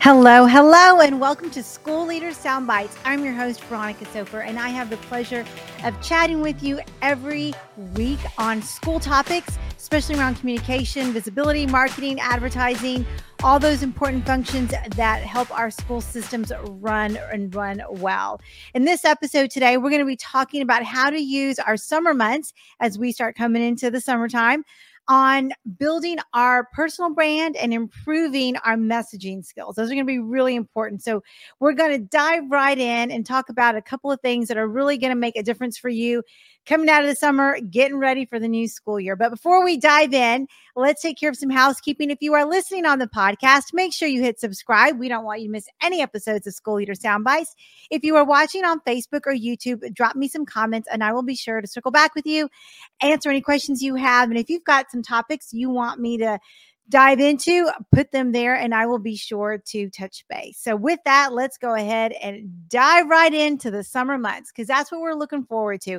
Hello, hello, and welcome to School Leaders Soundbites. I'm your host, Veronica Sofer, and I have the pleasure of chatting with you every week on school topics, especially around communication, visibility, marketing, advertising, all those important functions that help our school systems run well. In this episode today, we're going to be talking about how to use our summer months as we start coming into the summertime on building our personal brand and improving our messaging skills. Those are going to be really important. So we're going to dive right in and talk about a couple of things that are really going to make a difference for you coming out of the summer, getting ready for the new school year. But before we dive in, let's take care of some housekeeping. If you are listening on the podcast, make sure you hit subscribe. We don't want you to miss any episodes of School Leader Soundbites. If you are watching on Facebook or YouTube, drop me some comments and I will be sure to circle back with you, answer any questions you have. And if you've got some topics you want me to dive into, put them there and I will be sure to touch base. So with that, let's go ahead and dive right into the summer months because that's what we're looking forward to.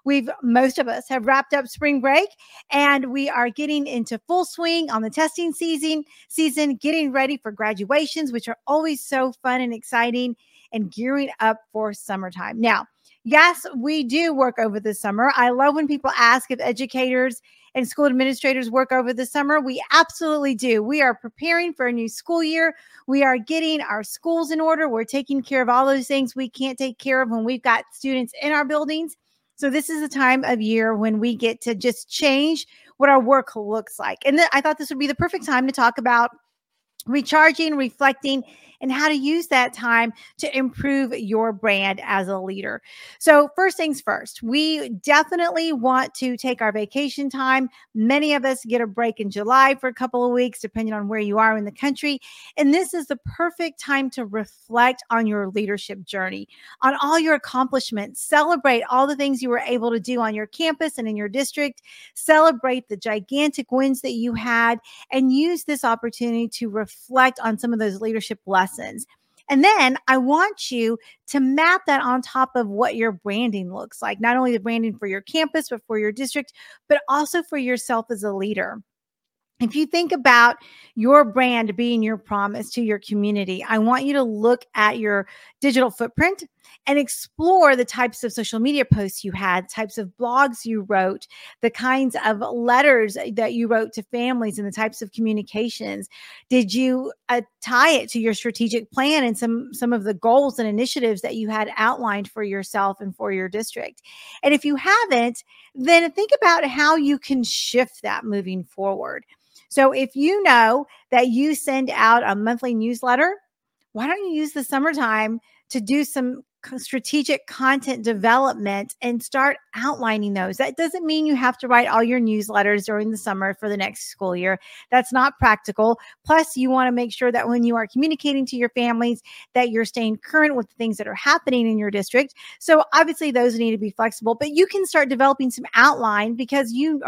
Most of us have wrapped up spring break and we are getting into full swing on the testing season, getting ready for graduations, which are always so fun and exciting, and gearing up for summertime. Now, yes, we do work over the summer. I love when people ask if educators and school administrators work over the summer. We absolutely do. We are preparing for a new school year. We are getting our schools in order. We're taking care of all those things we can't take care of when we've got students in our buildings. So this is the time of year when we get to just change what our work looks like. And I thought this would be the perfect time to talk about recharging, reflecting, and how to use that time to improve your brand as a leader. So first things first, we definitely want to take our vacation time. Many of us get a break in July for a couple of weeks, depending on where you are in the country. And this is the perfect time to reflect on your leadership journey, on all your accomplishments, celebrate all the things you were able to do on your campus and in your district, celebrate the gigantic wins that you had, and use this opportunity to reflect on some of those leadership lessons. And then I want you to map that on top of what your branding looks like, not only the branding for your campus, but for your district, but also for yourself as a leader. If you think about your brand being your promise to your community, I want you to look at your digital footprint and explore the types of social media posts you had, types of blogs you wrote, the kinds of letters that you wrote to families and the types of communications. Did you tie it to your strategic plan and some of the goals and initiatives that you had outlined for yourself and for your district? And if you haven't, then think about how you can shift that moving forward. So if you know that you send out a monthly newsletter, why don't you use the summertime to do some strategic content development and start outlining those? That doesn't mean you have to write all your newsletters during the summer for the next school year. That's not practical. Plus, you want to make sure that when you are communicating to your families that you're staying current with the things that are happening in your district. So obviously those need to be flexible, but you can start developing some outlines because you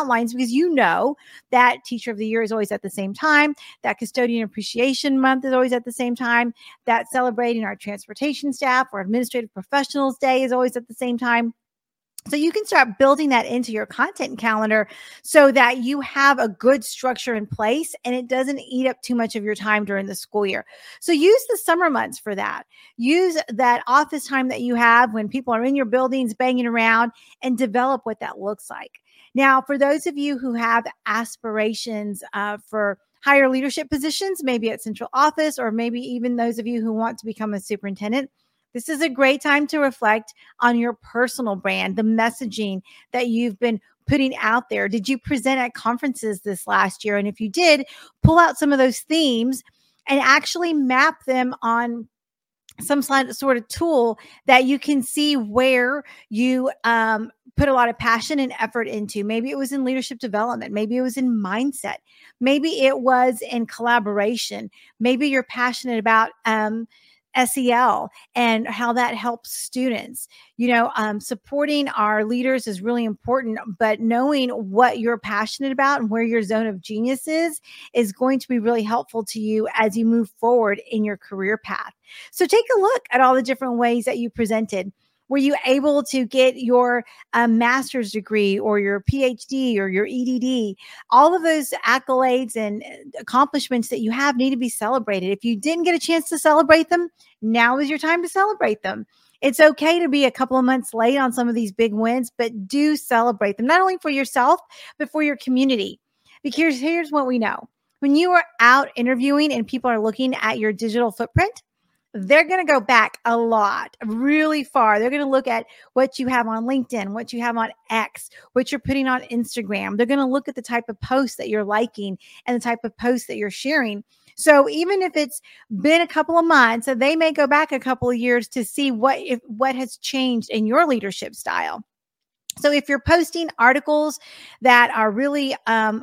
know that Teacher of the Year is always at the same time, that Custodian Appreciation Month is always at the same time, that celebrating our transportation staff or Administrative Professionals Day is always at the same time. So you can start building that into your content calendar so that you have a good structure in place and it doesn't eat up too much of your time during the school year. So use the summer months for that. Use that office time that you have when people are in your buildings banging around and develop what that looks like. Now, for those of you who have aspirations for higher leadership positions, maybe at central office, or maybe even those of you who want to become a superintendent, this is a great time to reflect on your personal brand, the messaging that you've been putting out there. Did you present at conferences this last year? And if you did, pull out some of those themes and actually map them on some sort of tool that you can see where you put a lot of passion and effort into. Maybe it was in leadership development. Maybe it was in mindset. Maybe it was in collaboration. Maybe you're passionate about SEL and how that helps students. Supporting our leaders is really important, but knowing what you're passionate about and where your zone of genius is going to be really helpful to you as you move forward in your career path. So take a look at all the different ways that you presented. Were you able to get your master's degree or your PhD or your EDD? All of those accolades and accomplishments that you have need to be celebrated. If you didn't get a chance to celebrate them, now is your time to celebrate them. It's okay to be a couple of months late on some of these big wins, but do celebrate them, not only for yourself, but for your community. Because here's what we know. When you are out interviewing and people are looking at your digital footprint, they're going to go back a lot, really far. They're going to look at what you have on LinkedIn, what you have on X, what you're putting on Instagram. They're going to look at the type of posts that you're liking and the type of posts that you're sharing. So even if it's been a couple of months, so they may go back a couple of years to see what has changed in your leadership style. So if you're posting articles that are really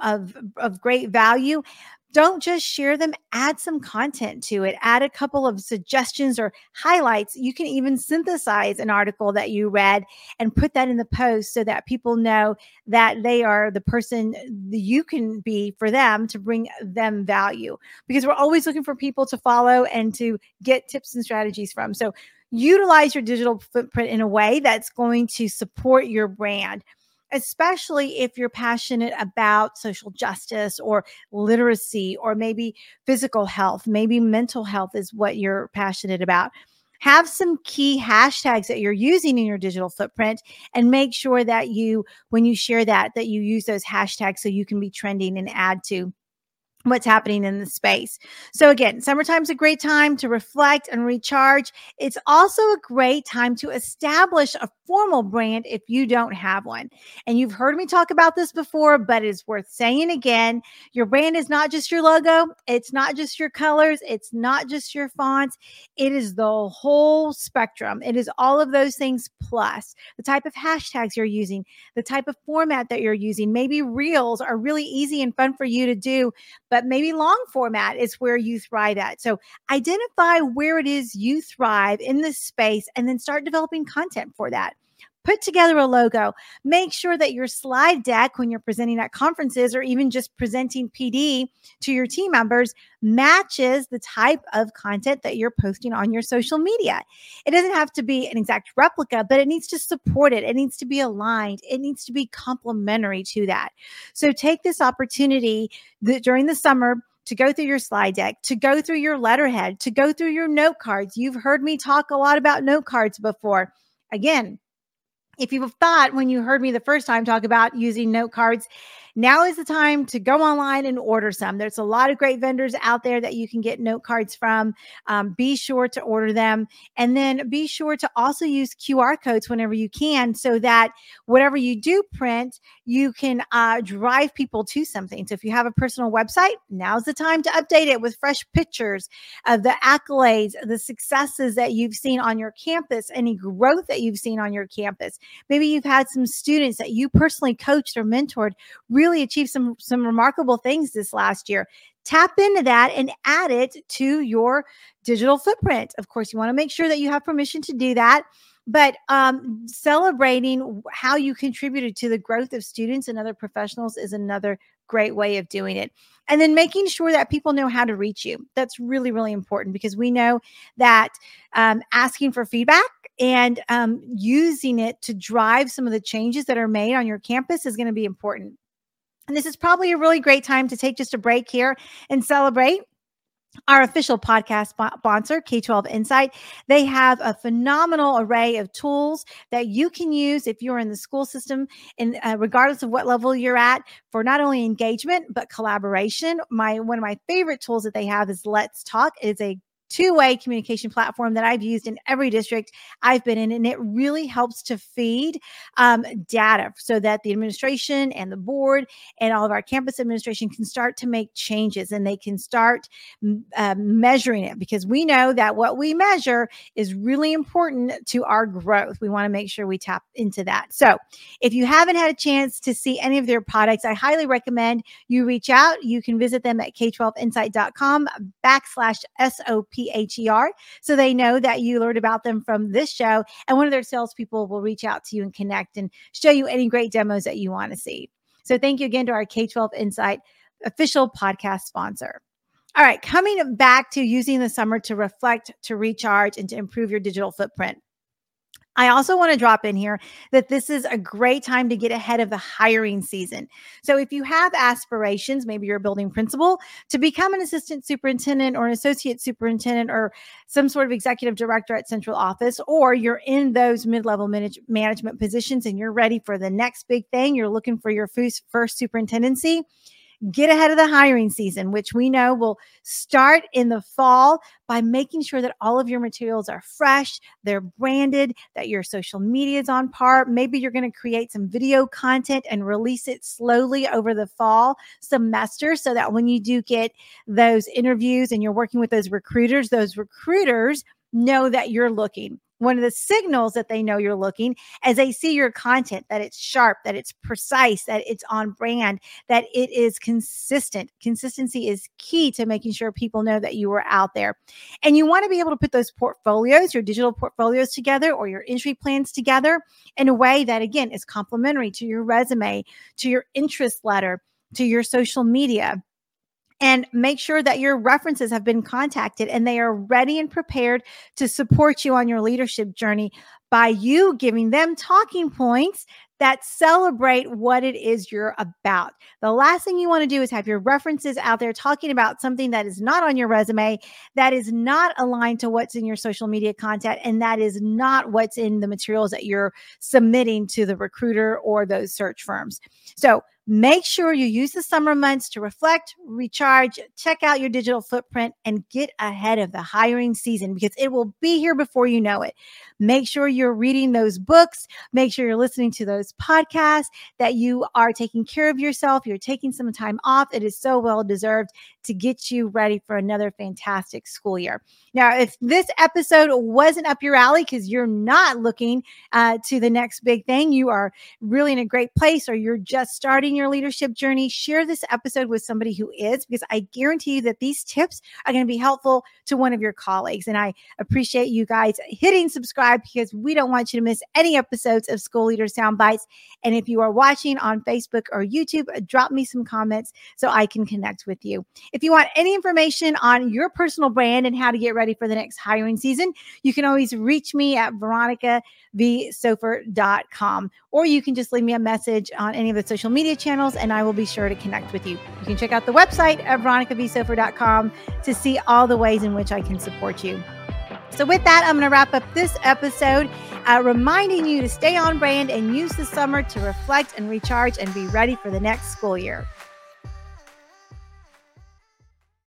of great value, don't just share them, add some content to it, add a couple of suggestions or highlights. You can even synthesize an article that you read and put that in the post so that people know that they are the person that you can be for them to bring them value, because we're always looking for people to follow and to get tips and strategies from. So utilize your digital footprint in a way that's going to support your brand, especially if you're passionate about social justice or literacy, or maybe physical health, maybe mental health is what you're passionate about. Have some key hashtags that you're using in your digital footprint, and make sure that when you share that you use those hashtags so you can be trending and add to what's happening in the space. So again, summertime's a great time to reflect and recharge. It's also a great time to establish a formal brand if you don't have one. And you've heard me talk about this before, but it's worth saying again. Your brand is not just your logo. It's not just your colors. It's not just your fonts. It is the whole spectrum. It is all of those things, plus the type of hashtags you're using, the type of format that you're using. Maybe reels are really easy and fun for you to do, but maybe long format is where you thrive at. So identify where it is you thrive in this space, and then start developing content for that. Put together a logo. Make sure that your slide deck, when you're presenting at conferences or even just presenting PD to your team members, matches the type of content that you're posting on your social media. It doesn't have to be an exact replica, but it needs to support it. It needs to be aligned. It needs to be complementary to that. So take this opportunity during the summer to go through your slide deck, to go through your letterhead, to go through your note cards. You've heard me talk a lot about note cards before. Again, if you've thought when you heard me the first time talk about using note cards, now is the time to go online and order some. There's a lot of great vendors out there that you can get note cards from. Be sure to order them. And then be sure to also use QR codes whenever you can, so that whatever you do print, you can drive people to something. So if you have a personal website, now's the time to update it with fresh pictures of the accolades, the successes that you've seen on your campus, any growth that you've seen on your campus. Maybe you've had some students that you personally coached or mentored really achieve some remarkable things this last year. Tap into that and add it to your digital footprint. Of course, you want to make sure that you have permission to do that, but celebrating how you contributed to the growth of students and other professionals is another great way of doing it. And then making sure that people know how to reach you. That's really, really important, because we know that asking for feedback and using it to drive some of the changes that are made on your campus is going to be important. And this is probably a really great time to take just a break here and celebrate our official podcast sponsor, K-12 Insight. They have a phenomenal array of tools that you can use if you're in the school system, and regardless of what level you're at, for not only engagement, but collaboration. One of my favorite tools that they have is Let's Talk. It's a two-way communication platform that I've used in every district I've been in. And it really helps to feed data so that the administration and the board and all of our campus administration can start to make changes, and they can start measuring it, because we know that what we measure is really important to our growth. We want to make sure we tap into that. So if you haven't had a chance to see any of their products, I highly recommend you reach out. You can visit them at k12insight.com/SOPHER, so they know that you learned about them from this show, and one of their salespeople will reach out to you and connect and show you any great demos that you want to see. So thank you again to our K-12 Insight official podcast sponsor. All right, coming back to using the summer to reflect, to recharge, and to improve your digital footprint. I also want to drop in here that this is a great time to get ahead of the hiring season. So if you have aspirations, maybe you're a building principal, to become an assistant superintendent or an associate superintendent or some sort of executive director at central office, or you're in those mid-level management positions and you're ready for the next big thing, you're looking for your first superintendency, get ahead of the hiring season, which we know will start in the fall by making sure that all of your materials are fresh, they're branded, that your social media is on par. Maybe you're going to create some video content and release it slowly over the fall semester so that when you do get those interviews and you're working with those recruiters know that you're looking. One of the signals that they know you're looking as they see your content, that it's sharp, that it's precise, that it's on brand, that it is consistent. Consistency is key to making sure people know that you are out there. And you want to be able to put those portfolios, your digital portfolios together or your entry plans together in a way that, again, is complementary to your resume, to your interest letter, to your social media. And make sure that your references have been contacted and they are ready and prepared to support you on your leadership journey by you giving them talking points that celebrate what it is you're about. The last thing you want to do is have your references out there talking about something that is not on your resume, that is not aligned to what's in your social media content, and that is not what's in the materials that you're submitting to the recruiter or those search firms. So make sure you use the summer months to reflect, recharge, check out your digital footprint, and get ahead of the hiring season because it will be here before you know it. Make sure you're reading those books. Make sure you're listening to those podcasts, that you are taking care of yourself. You're taking some time off. It is so well deserved to get you ready for another fantastic school year. Now, if this episode wasn't up your alley because you're not looking to the next big thing, you are really in a great place, or you're just starting your leadership journey, share this episode with somebody who is, because I guarantee you that these tips are going to be helpful to one of your colleagues. And I appreciate you guys hitting subscribe because we don't want you to miss any episodes of School Leader Soundbites. And if you are watching on Facebook or YouTube, drop me some comments so I can connect with you. If you want any information on your personal brand and how to get ready for the next hiring season, you can always reach me at veronicavsofer.com, or you can just leave me a message on any of the social media channels and I will be sure to connect with you. You can check out the website at veronicavsofer.com to see all the ways in which I can support you. So with that, I'm going to wrap up this episode, reminding you to stay on brand and use the summer to reflect and recharge and be ready for the next school year.